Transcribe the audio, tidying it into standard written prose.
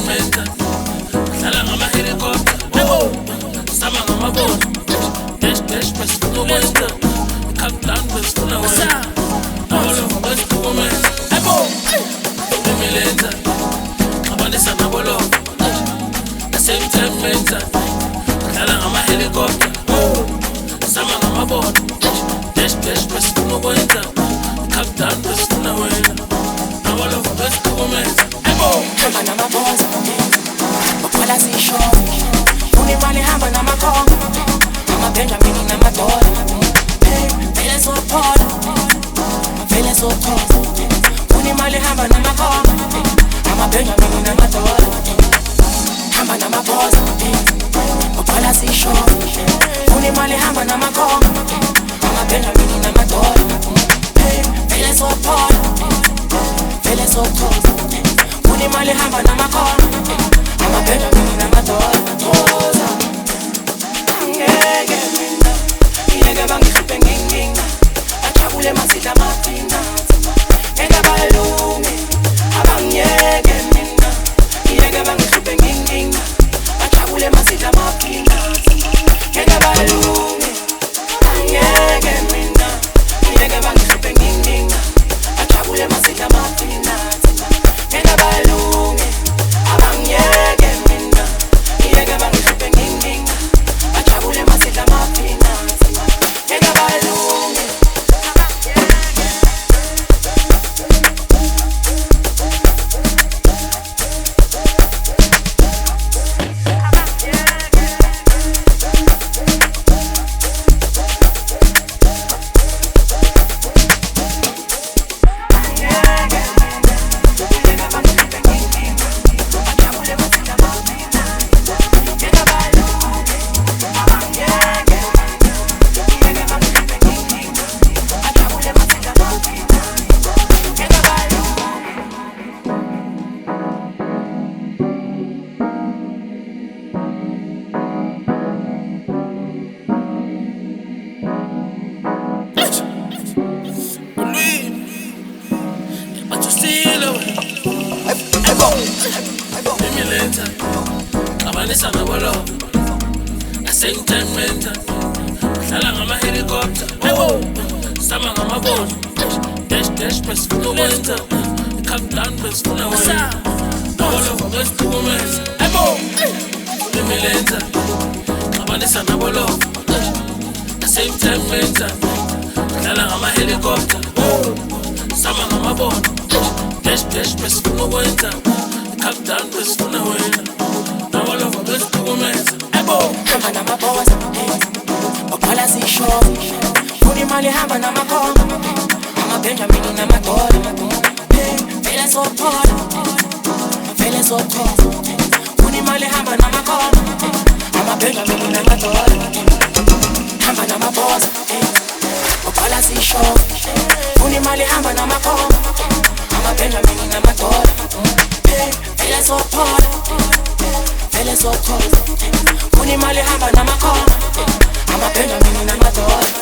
sentimental dlala ngama-helicopter sama ngamabona dash besifuna ukwenza i-countdown besifuna wena nawolova besiphukumeza imilenza xabanisa nabolova sentimental dlala ngama-helicopter sama ngamabona dash besifuna ukwenza i-countdown besifuna wena nawolova besiphukumeza hamba namaboza uqala sisho unemali hamba namakhongo amabenjamini namadola vele sophola unemali hamba namakhongo amabenjamini namadola hamba namaboza uqala sisho unemali hamba namakhongo amabenjamini namadola vele sophola unemali hamba namakhono amabenjamini namadola angeke mina ngiyeke bangihluphe nginginga ajabule masidla amapina engabalungi abangiyeke mina ngiyeke bangihluphe nginginga ajabule masidla amapina engabalungi angeke mina ngiyeke bangihluphe nginginga ajabule masidla amapina engabalungi abangiyeke mina ngiyeke bangihluphe nginginga ajabule masidla amapina engabalungi imilenza xabanisa nabolova sentimental dlala ngama-helicopter sama ngamabona dash besifuna ukwenza i-countdown besifuna wena nabolova besiphukumeza imilenza xabanisa nabolova sentimental dlala ngama-helicopter sama ngamabona dash besifuna ukwenza i-countdown besifuna wena nabolova besiphukumeza hamba namaboza uqala sisho unemali hamba namakhongo amabenjamini namadola vele sophola unemali hamba namakhongo amabenjamini namadola hamba namaboza uqala sisho unemali hamba namakhongo amabenjamini namadola vele sophola unemali hamba namakhono amabenjamini namadola